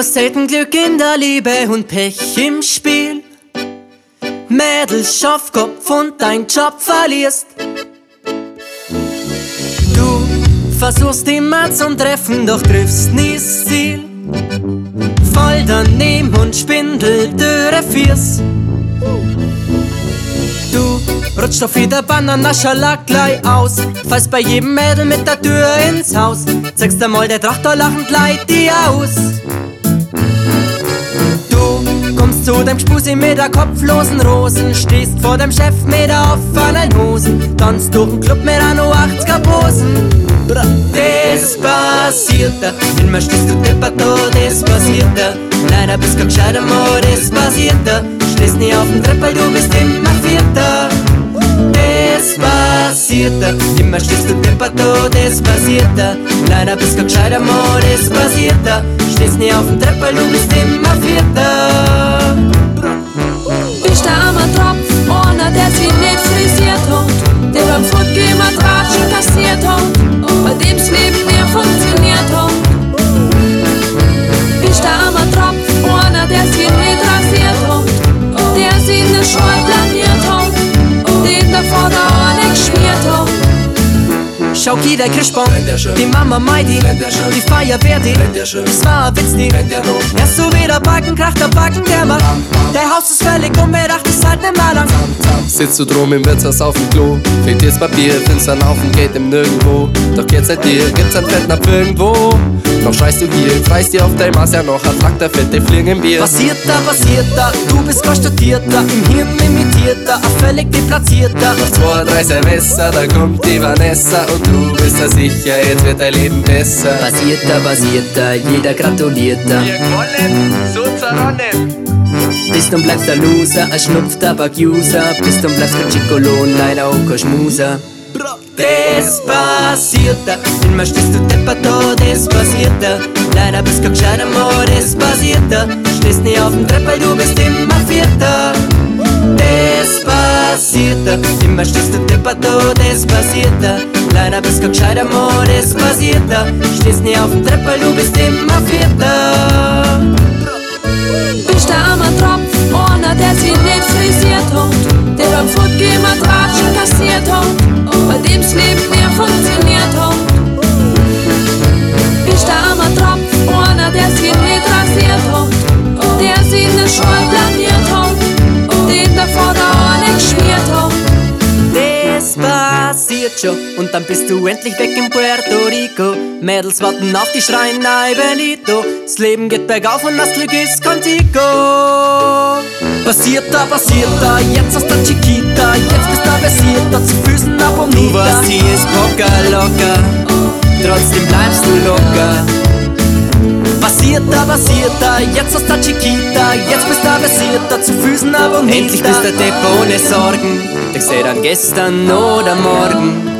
Hast selten Glück in der Liebe und Pech im Spiel. Mädels Schafkopf und dein Job verlierst. Du versuchst immer zum Treffen, doch triffst nie das Ziel. Voll daneben und Spindeldürre Fiers. Du rutscht auf jeder Bananenschalak gleich aus. Fallst bei jedem Mädel mit der Tür ins Haus. Zeigst einmal der Trachter lachend leid dir aus. Du kommst zu dem Gspusi mit der kopflosen Rosen. Stehst vor dem Chef mit der offenen Hosen. Tanzt durch den Club mit einer 80er Posen. Das passiert da, immer stehst du deppert da, das passiert da. Leider bist kein gescheiter Mann, das passiert da. Stehst nie auf dem Treppel, du bist immer Vierter. Das passiert da, immer stehst du deppert da, das passiert da. Leider bist kein gescheiter Mann, das passiert da. Stehst nie auf dem Treppel, du bist immer Vierter. Bist der arme Tropf, einer, der sich nicht frisiert hat, der beim Fortgehen Tratschen kassiert hat, bei dem das Leben nicht funktioniert hat. Bist der arme Tropf, einer, der sich nicht rasiert hat, der sich in der Schule blamiert hat, den der Vater auch nicht geschmiert hat. Schau, der Christbaum, die Mama Meidi, die Feuerwehr, das war ein Witz, erst so wieder Balken, kracht der Balken, der macht. Der Haus ist völlig unbedacht, ist halt nicht mehr lang. Sitzt du drum im Wirtshaus auf dem Klo, fehlt dir's Papier, findest einen Haufen Geld im Nirgendwo. Doch jetzt seit dir gibt's einen Fettnapf irgendwo. Noch schreist du hier, freist dir auf dein Maß, ja noch ein der fette Fliegen im Bier. Passiert da, du bist konstatierter, im Hirn imitierter, völlig deplatzierter. Nach 2, 3 Semester, da kommt die Vanessa und du bist da sicher, jetzt wird dein Leben besser. Passiert da, jeder gratuliert da. Wir wollen so zerronnen. Bist und bleibst der Loser, ein Schnupftabak-User. Bist und bleibst kein Chicolo, leider auch kein Schmuser. Das passiert da, immer stehst du deppert da, das passiert da. Leider bist kein gescheiter Mann, das passiert da. Stehst nie auf dem Treppel, du bist immer Vierter. Das passiert da, immer stehst du deppert da, das passiert da. Leider bist kein gescheiter Mann, das passiert da. Stehst nie auf dem Treppel, du bist immer Vierter. Bist der arme Tropf, einer, der sich nicht frisiert hat, der beim Fortgehen Tratschen kassiert hat, bei dem das Leben nicht funktioniert hat. Bist der arme Tropf, einer, der sich nicht rasiert hat, der sich in der Schule blamiert hat, den der Vater auch nicht geschmiert hat. Das passiert schon und dann bist du endlich weg in Puerto Rico. Mädels warten auf die schreien, ay Benito. Das Leben geht bergauf und das Glück ist contigo. Passiert da, jetzt hast du Chiquita. Jetzt bist du versierter, zu Füßen ab und nieder. Du warst hier ist Poker locker, trotzdem bleibst du locker. Passiert da, jetzt hast du Chiquita. Jetzt bist du versierter, zu Füßen ab und nieder. Endlich bist du Depp ohne Sorgen, ich seh dann gestern oder morgen.